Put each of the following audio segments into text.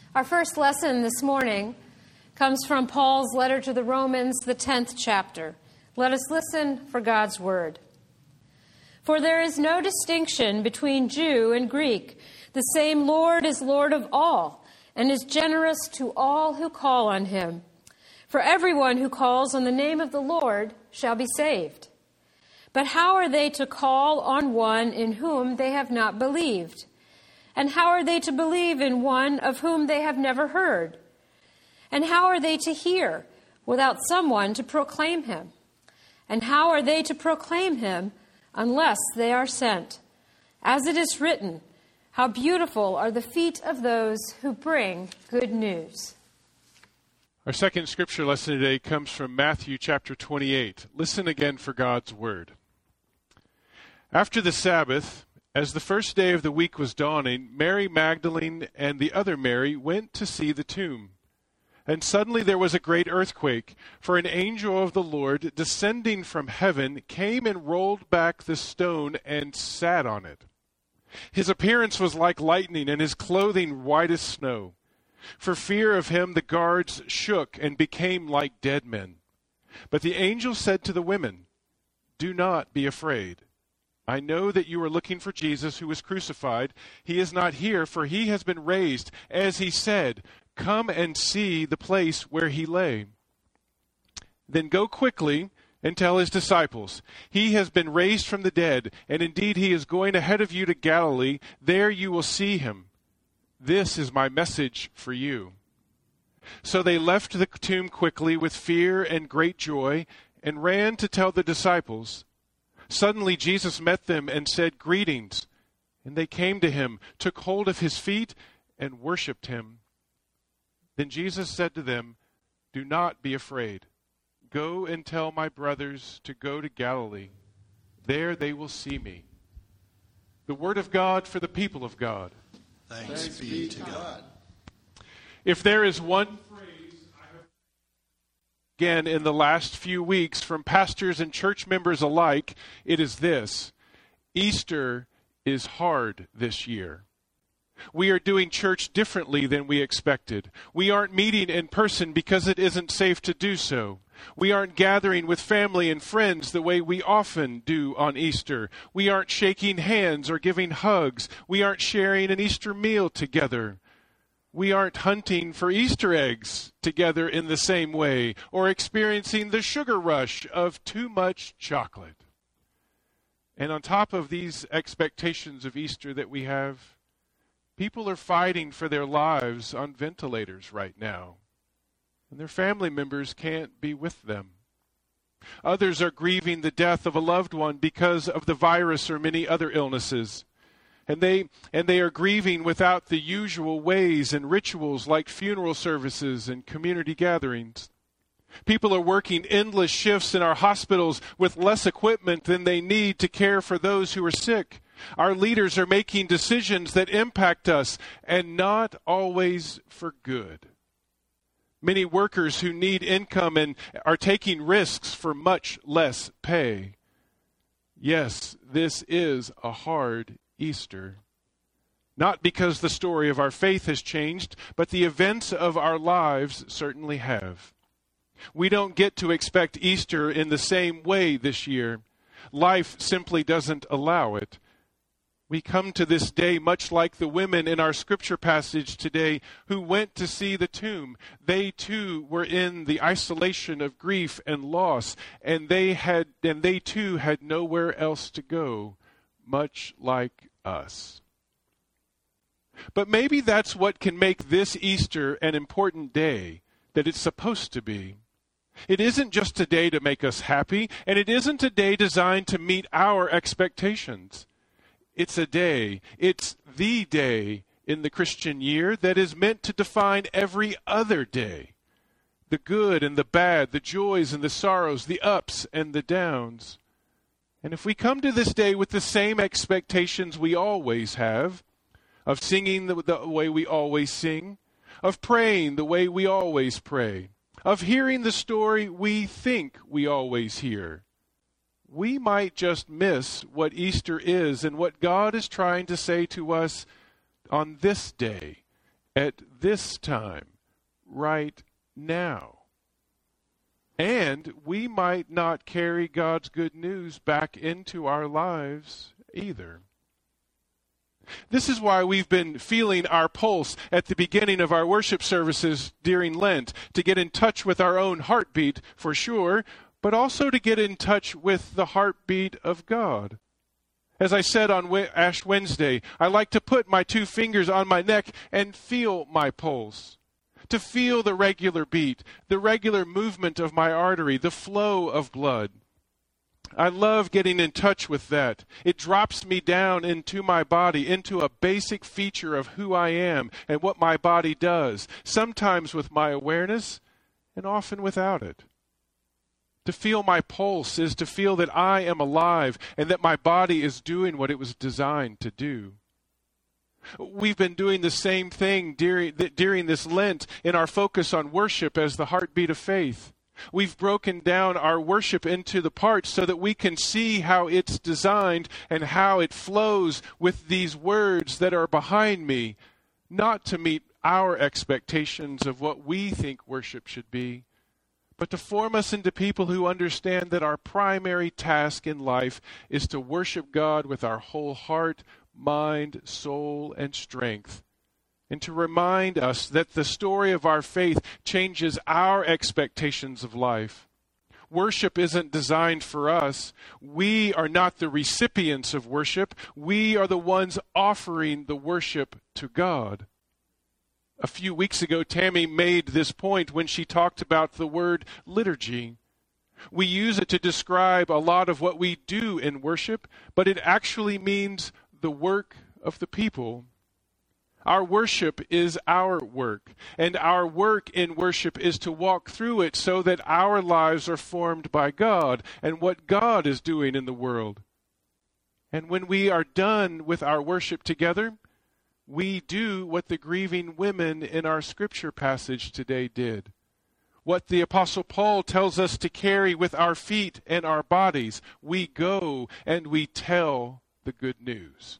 Our first lesson this morning comes from Paul's letter to the Romans, the 10th chapter. Let us listen for God's word. For there is no distinction between Jew and Greek. The same Lord is Lord of all, and is generous to all who call on him. For everyone who calls on the name of the Lord shall be saved. But how are they to call on one in whom they have not believed? And how are they to believe in one of whom they have never heard? And how are they to hear without someone to proclaim him? And how are they to proclaim him unless they are sent? As it is written, how beautiful are the feet of those who bring good news. Our second scripture lesson today comes from Matthew chapter 28. Listen again for God's word. After the Sabbath, as the first day of the week was dawning, Mary Magdalene and the other Mary went to see the tomb. And suddenly there was a great earthquake, for an angel of the Lord, descending from heaven, came and rolled back the stone and sat on it. His appearance was like lightning, and his clothing white as snow. For fear of him the guards shook and became like dead men. But the angel said to the women, "Do not be afraid. I know that you are looking for Jesus who was crucified. He is not here, for he has been raised, as he said. Come and see the place where he lay. Then go quickly and tell his disciples, he has been raised from the dead, and indeed he is going ahead of you to Galilee. There you will see him. This is my message for you." So they left the tomb quickly with fear and great joy, and ran to tell the disciples. Suddenly Jesus met them and said, "Greetings." And they came to him, took hold of his feet, and worshipped him. Then Jesus said to them, "Do not be afraid. Go and tell my brothers to go to Galilee. There they will see me." The word of God for the people of God. Thanks be to God. If there is one phrase I have again in the last few weeks from pastors and church members alike, it is this: Easter is hard this year. We are doing church differently than we expected. We aren't meeting in person because it isn't safe to do so. We aren't gathering with family and friends the way we often do on Easter. We aren't shaking hands or giving hugs. We aren't sharing an Easter meal together. We aren't hunting for Easter eggs together in the same way or experiencing the sugar rush of too much chocolate. And on top of these expectations of Easter that we have, people are fighting for their lives on ventilators right now, and their family members can't be with them. Others are grieving the death of a loved one because of the virus or many other illnesses. And they are grieving without the usual ways and rituals like funeral services and community gatherings. People are working endless shifts in our hospitals with less equipment than they need to care for those who are sick. Our leaders are making decisions that impact us, and not always for good. Many workers who need income and are taking risks for much less pay. Yes, this is a hard Easter. Not because the story of our faith has changed, but the events of our lives certainly have. We don't get to expect Easter in the same way this year. Life simply doesn't allow it. We come to this day much like the women in our scripture passage today who went to see the tomb. They too were in the isolation of grief and loss, and they too had nowhere else to go, much like us. But maybe that's what can make this Easter an important day that it's supposed to be. It isn't just a day to make us happy, and it isn't a day designed to meet our expectations. It's a day, it's the day in the Christian year that is meant to define every other day. The good and the bad, the joys and the sorrows, the ups and the downs. And if we come to this day with the same expectations we always have, of singing the way we always sing, of praying the way we always pray, of hearing the story we think we always hear, we might just miss what Easter is and what God is trying to say to us on this day at this time, right now. And we might not carry God's good news back into our lives either. This is why we've been feeling our pulse at the beginning of our worship services during Lent, to get in touch with our own heartbeat, for sure, but also to get in touch with the heartbeat of God. As I said on Ash Wednesday, I like to put my 2 fingers on my neck and feel my pulse, to feel the regular beat, the regular movement of my artery, the flow of blood. I love getting in touch with that. It drops me down into my body, into a basic feature of who I am and what my body does, sometimes with my awareness and often without it. To feel my pulse is to feel that I am alive and that my body is doing what it was designed to do. We've been doing the same thing during this Lent in our focus on worship as the heartbeat of faith. We've broken down our worship into the parts so that we can see how it's designed and how it flows with these words that are behind me, not to meet our expectations of what we think worship should be, but to form us into people who understand that our primary task in life is to worship God with our whole heart, mind, soul, and strength, and to remind us that the story of our faith changes our expectations of life. Worship isn't designed for us. We are not the recipients of worship. We are the ones offering the worship to God. A few weeks ago, Tammy made this point when she talked about the word liturgy. We use it to describe a lot of what we do in worship, but it actually means the work of the people. Our worship is our work, and our work in worship is to walk through it so that our lives are formed by God and what God is doing in the world. And when we are done with our worship together, we do what the grieving women in our scripture passage today did. What the Apostle Paul tells us to carry with our feet and our bodies. We go and we tell the good news.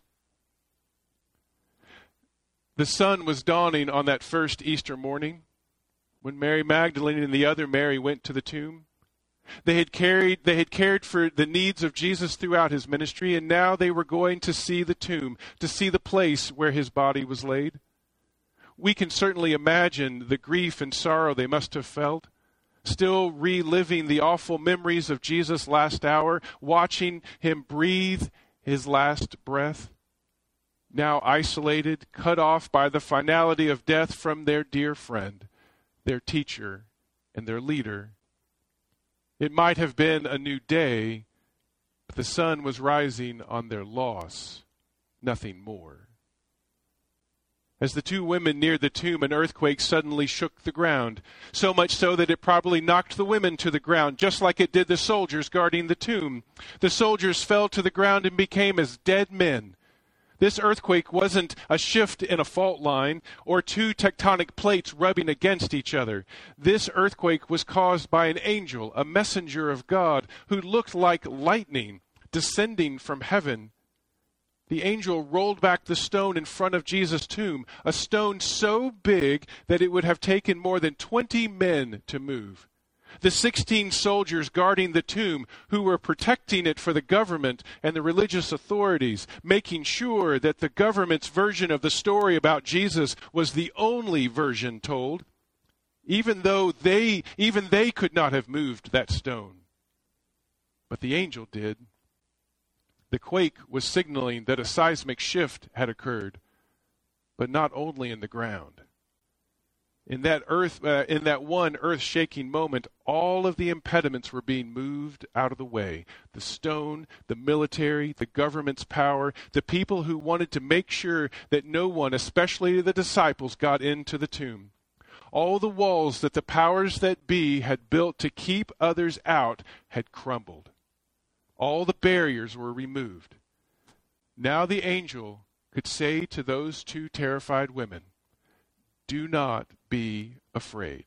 The sun was dawning on that first Easter morning when Mary Magdalene and the other Mary went to the tomb. They had cared for the needs of Jesus throughout his ministry, and now they were going to see the tomb, to see the place where his body was laid. We can certainly imagine the grief and sorrow they must have felt, still reliving the awful memories of Jesus' last hour, watching him breathe his last breath. Now isolated, cut off by the finality of death from their dear friend, their teacher, and their leader. It might have been a new day, but the sun was rising on their loss, nothing more. As the 2 women neared the tomb, an earthquake suddenly shook the ground, so much so that it probably knocked the women to the ground, just like it did the soldiers guarding the tomb. The soldiers fell to the ground and became as dead men. This earthquake wasn't a shift in a fault line or 2 tectonic plates rubbing against each other. This earthquake was caused by an angel, a messenger of God, who looked like lightning descending from heaven. The angel rolled back the stone in front of Jesus' tomb, a stone so big that it would have taken more than 20 men to move. The 16 soldiers guarding the tomb, who were protecting it for the government and the religious authorities, making sure that the government's version of the story about Jesus was the only version told, even they could not have moved that stone. But the angel did. The quake was signaling that a seismic shift had occurred, but not only in the ground. In that one earth-shaking moment, all of the impediments were being moved out of the way. The stone, the military, the government's power, the people who wanted to make sure that no one, especially the disciples, got into the tomb. All the walls that the powers that be had built to keep others out had crumbled. All the barriers were removed. Now the angel could say to those 2 terrified women, "Do not be afraid.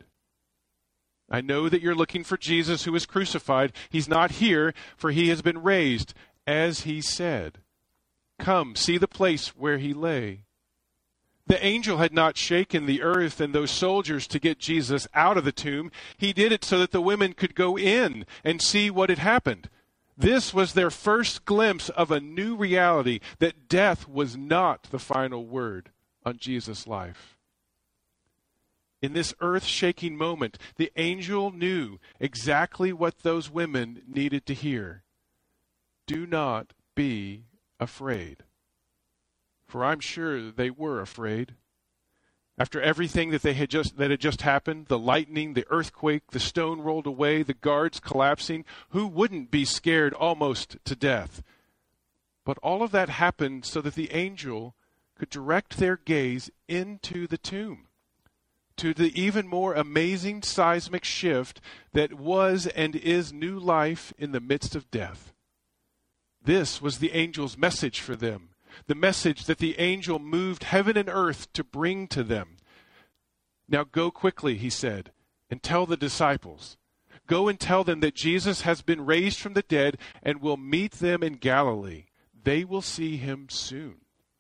I know that you're looking for Jesus who was crucified. He's not here, for he has been raised, as he said. Come, see the place where he lay. The angel had not shaken the earth and those soldiers to get Jesus out of the tomb. He did it so that the women could go in and see what had happened. This was their first glimpse of a new reality, that death was not the final word on Jesus' life. In this earth-shaking moment, the angel knew exactly what those women needed to hear. Do not be afraid. For I'm sure they were afraid. After everything that had just happened, the lightning, the earthquake, the stone rolled away, the guards collapsing, who wouldn't be scared almost to death? But all of that happened so that the angel could direct their gaze into the tomb, to the even more amazing seismic shift that was and is new life in the midst of death. This was the angel's message for them. The message that the angel moved heaven and earth to bring to them. Now go quickly, he said, and tell the disciples. Go and tell them that Jesus has been raised from the dead and will meet them in Galilee. They will see him soon.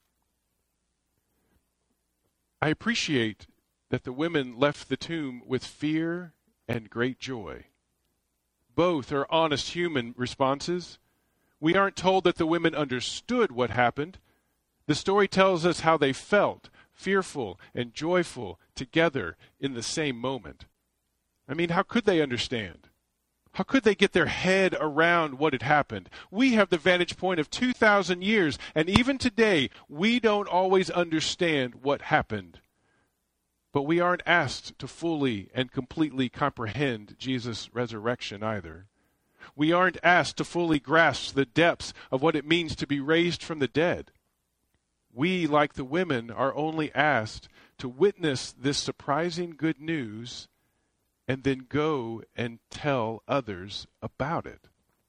I appreciate that the women left the tomb with fear and great joy. Both are honest human responses. We aren't told that the women understood what happened. The story tells us how they felt, fearful and joyful together in the same moment. I mean, how could they understand? How could they get their head around what had happened? We have the vantage point of 2,000 years, and even today, we don't always understand what happened. But we aren't asked to fully and completely comprehend Jesus' resurrection either. We aren't asked to fully grasp the depths of what it means to be raised from the dead. We, like the women, are only asked to witness this surprising good news and then go and tell others about it.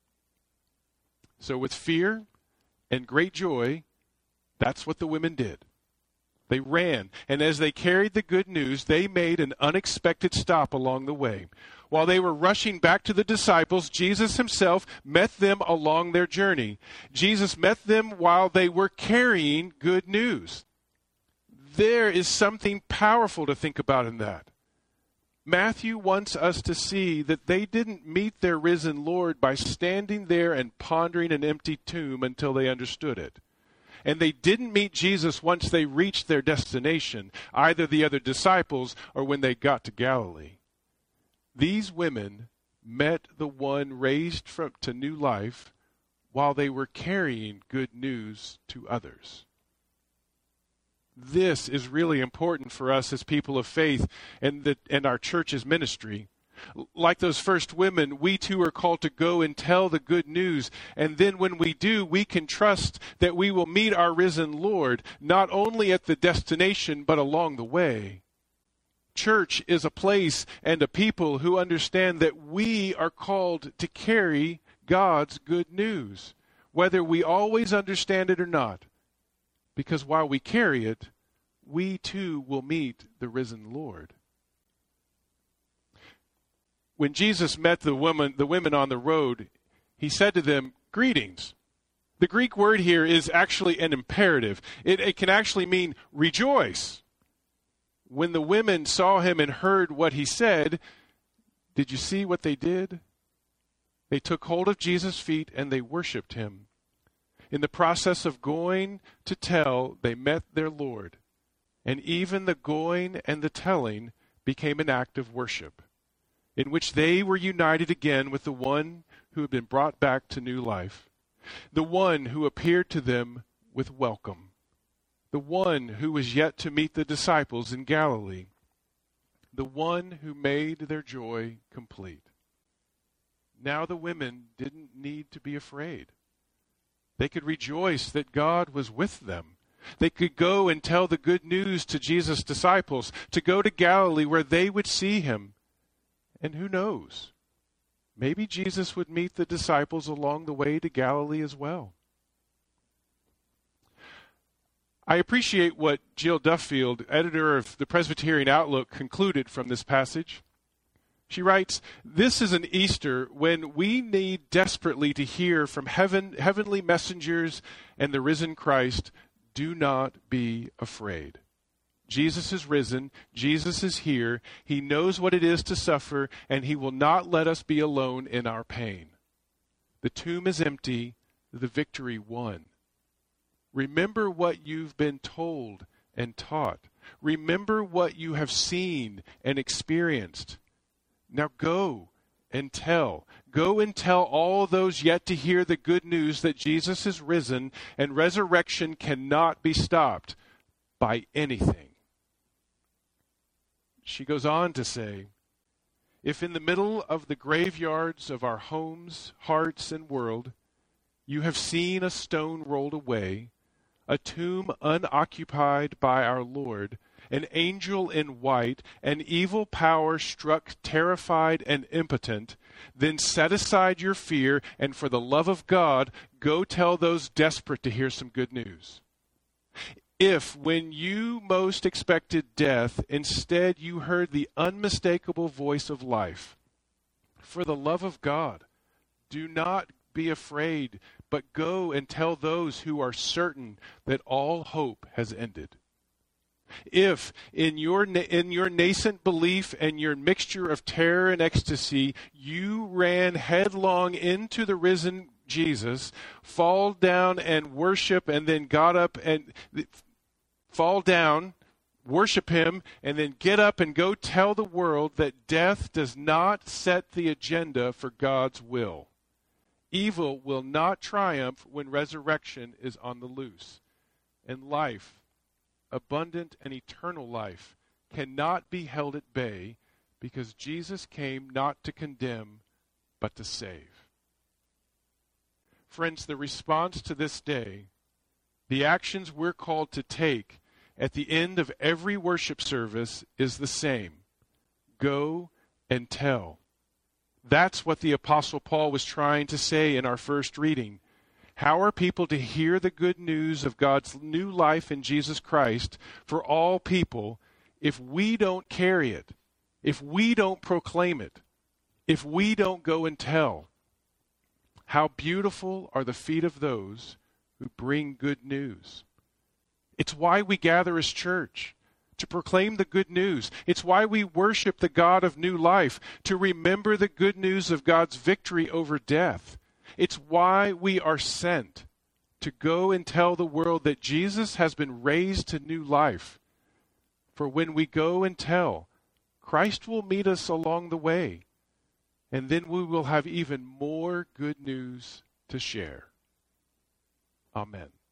So with fear and great joy, that's what the women did. They ran, and as they carried the good news, they made an unexpected stop along the way. While they were rushing back to the disciples, Jesus himself met them along their journey. Jesus met them while they were carrying good news. There is something powerful to think about in that. Matthew wants us to see that they didn't meet their risen Lord by standing there and pondering an empty tomb until they understood it. And they didn't meet Jesus once they reached their destination, either the other disciples or when they got to Galilee. These women met the one raised to new life while they were carrying good news to others. This is really important for us as people of faith and our church's ministry. Like those first women, we too are called to go and tell the good news. And then when we do, we can trust that we will meet our risen Lord, not only at the destination, but along the way. Church is a place and a people who understand that we are called to carry God's good news, whether we always understand it or not. Because while we carry it, we too will meet the risen Lord. When Jesus met the women on the road, he said to them, "Greetings." The Greek word here is actually an imperative. It can actually mean rejoice. When the women saw him and heard what he said, did you see what they did? They took hold of Jesus' feet and they worshiped him. In the process of going to tell, they met their Lord. And even the going and the telling became an act of worship, in which they were united again with the one who had been brought back to new life, the one who appeared to them with welcome, the one who was yet to meet the disciples in Galilee, the one who made their joy complete. Now the women didn't need to be afraid. They could rejoice that God was with them. They could go and tell the good news to Jesus' disciples, to go to Galilee where they would see him. And who knows? Maybe Jesus would meet the disciples along the way to Galilee as well. I appreciate what Jill Duffield, editor of the Presbyterian Outlook, concluded from this passage. She writes, "This is an Easter when we need desperately to hear from heavenly messengers and the risen Christ, 'Do not be afraid.' Jesus is risen. Jesus is here. He knows what it is to suffer, and he will not let us be alone in our pain. The tomb is empty. The victory won. Remember what you've been told and taught. Remember what you have seen and experienced. Now go and tell. Go and tell all those yet to hear the good news that Jesus is risen and resurrection cannot be stopped by anything. She goes on to say, if in the middle of the graveyards of our homes, hearts, and world, you have seen a stone rolled away, a tomb unoccupied by our Lord, an angel in white, an evil power struck terrified and impotent, then set aside your fear and for the love of God, go tell those desperate to hear some good news. If, when you most expected death, instead you heard the unmistakable voice of life, for the love of God, do not be afraid, but go and tell those who are certain that all hope has ended. If, in your nascent belief and your mixture of terror and ecstasy, you ran headlong into the risen Jesus, fall down and worship, and then got up and fall down, worship him, and then get up and go tell the world that death does not set the agenda for God's will. Evil will not triumph when resurrection is on the loose. And life, abundant and eternal life, cannot be held at bay because Jesus came not to condemn, but to save. Friends, the response to this day, the actions we're called to take at the end of every worship service is the same. Go and tell. That's what the Apostle Paul was trying to say in our first reading. How are people to hear the good news of God's new life in Jesus Christ for all people if we don't carry it, if we don't proclaim it, if we don't go and tell? How beautiful are the feet of those who bring good news. It's why we gather as church, to proclaim the good news. It's why we worship the God of new life, to remember the good news of God's victory over death. It's why we are sent to go and tell the world that Jesus has been raised to new life. For when we go and tell, Christ will meet us along the way, and then we will have even more good news to share. Amen.